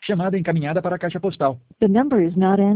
Chamada encaminhada para a caixa postal. The number is not